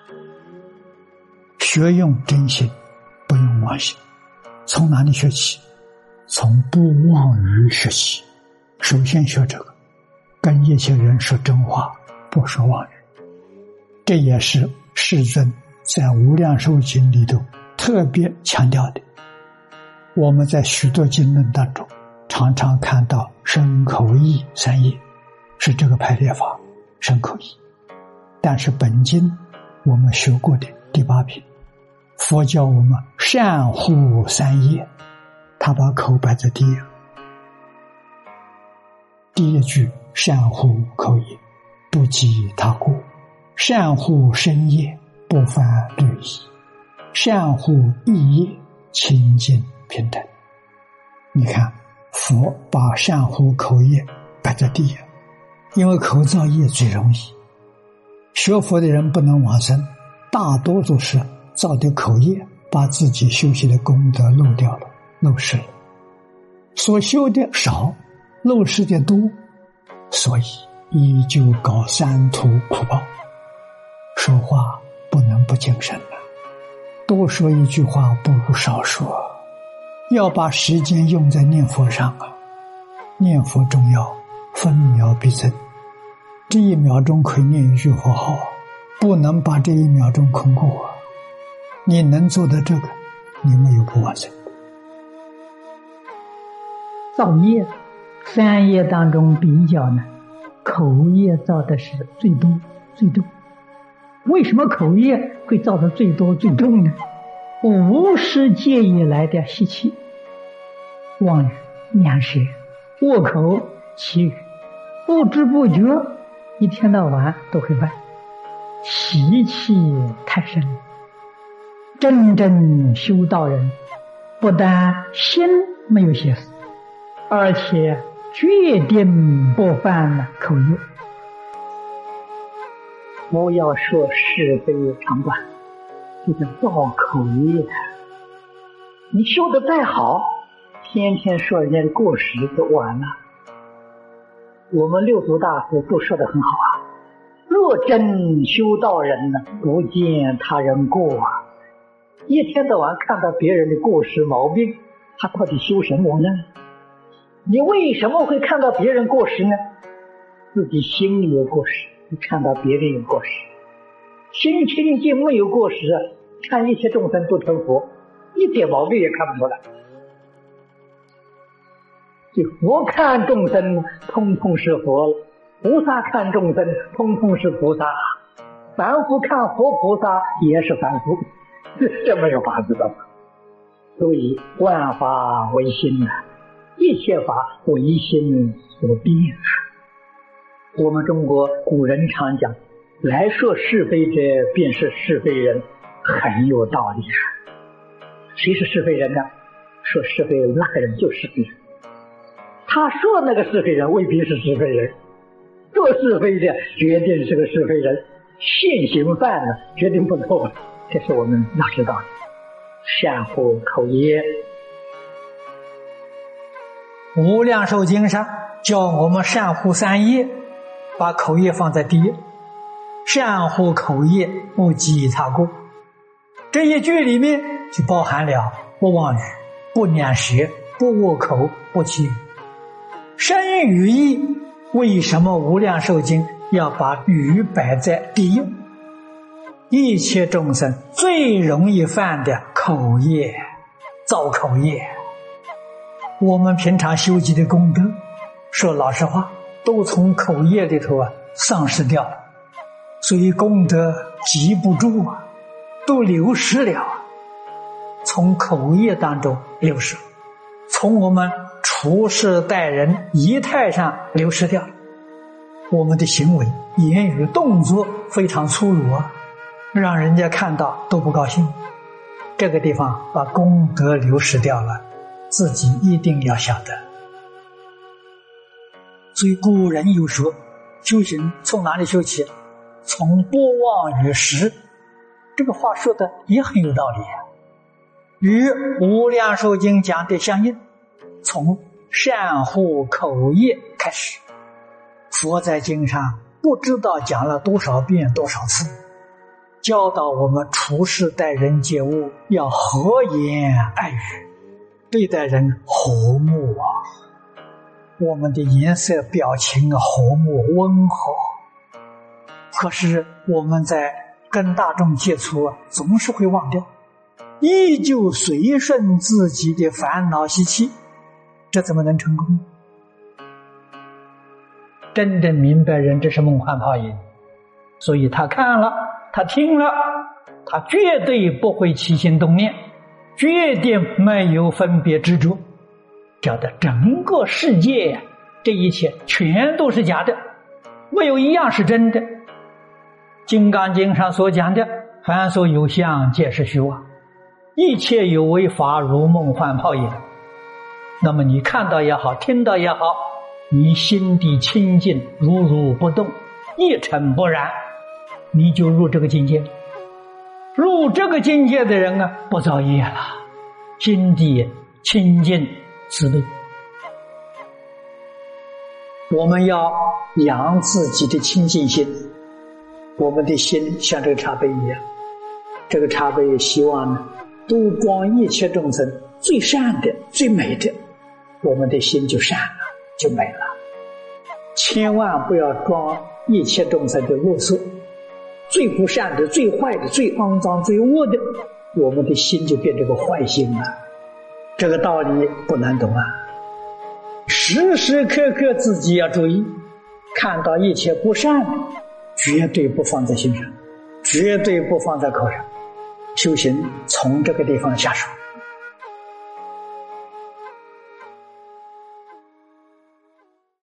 学用真心，不用妄心。从哪里学起？从不妄语学起。首先学这个，跟一切人说真话，不说妄语。这也是世尊在无量寿经里头特别强调的。我们在许多经论当中常常看到身口意三业，是这个排列法，身口意。但是本经我们学过的第8品，佛教我们善护三业，他把口摆在第一。第一句善护口业，不及他过；善护身业，不犯律仪；善护意业，清净平等。你看，佛把善护口业摆在第一，因为口造业最容易。学佛的人不能往生，大多数是造的口业，把自己修习的功德漏掉了，漏失了。所修的少，漏失的多，所以依旧搞三途苦报。说话不能不谨慎了，多说一句话不如少说，要把时间用在念佛上啊！念佛重要，分秒必争。这1秒钟可以念一句佛号，不能把这1秒钟空过啊！你能做到这个，你没有不往生。 造业3业当中比较呢，口业造的是最多最重。为什么口业会造的最多最重呢？无始界以来的习气，妄语、念舌、恶口、绮语，不知不觉一天到晚都会犯，习气太深了。真正修道人，不但心没有邪死，而且决定不犯口业。不要说是非长短，这叫造口业。你修得再好，天天说人家的过失就完了。我们六祖大师都说得很好啊，若真修道人呢，不见他人过啊。一天到晚看到别人的过失毛病，他到底修什么呢？你为什么会看到别人过失呢？自己心里有过失，你看到别人有过失，心清净没有过失，看一切众生都成佛，一点毛病也看不出来。这佛看众生通通是佛了，菩萨看众生通通是菩萨，凡夫看佛菩萨也是凡夫，这没有法子的。所以万法唯心啊，一切法唯心所变啊。我们中国古人常讲，来说是非者便是是非人，很有道理啊。谁是是非人呢？说是非人那个人就是是非人，他说那个是非人未必是是非人，做是非的决定是个是非人，现行犯呢决定不错，这是我们要知道的。善护口业，无量寿经上教我们善护3业，把口业放在第一，善护口业，不及他过。这一句里面就包含了不妄语、不念舌、不恶口、不绮语。身语意，为什么无量寿经要把语摆在第一？一切众生最容易犯的口业，造口业。我们平常修集的功德，说老实话，都从口业里头丧失掉了，所以功德积不住啊，都流失了啊，从口业当中流失，从我们处事待人仪态上流失掉了。我们的行为、言语、动作非常粗鲁啊，让人家看到都不高兴。这个地方把功德流失掉了，自己一定要晓得。所以古人有说，修行从哪里修起？从不妄语时。这个话说的也很有道理啊，与无量寿经讲的相应。从善护口业开始，佛在经上不知道讲了多少遍多少次， 教导我们处事待人接物要和颜爱语，对待人和睦啊。我们的颜色表情和睦温和，可是我们在跟大众接触总是会忘掉，依旧随顺自己的烦恼习气，这怎么能成功？真正明白人这是梦幻泡影，所以他看了，他听了，他绝对不会起心动念，绝对没有分别执着，觉得整个世界这一切全都是假的，没有一样是真的。金刚经上所讲的凡所有相皆是虚妄，一切有为法如梦幻泡影。那么你看到也好，听到也好，你心地清净，如如不动，一尘不染，你就入这个境界。入这个境界的人啊，不造业了，心地清净慈悲。我们要养自己的清净心，我们的心像这个茶杯一样，这个茶杯希望呢都装一切众生最善的最美的，我们的心就善了，就美了。千万不要装一切众生的恶色，最不善的最坏的最肮脏最恶的，我们的心就变成个坏心了。这个道理不难懂啊，时时刻刻自己要注意，看到一切不善的绝对不放在心上，绝对不放在口上。修行从这个地方下手。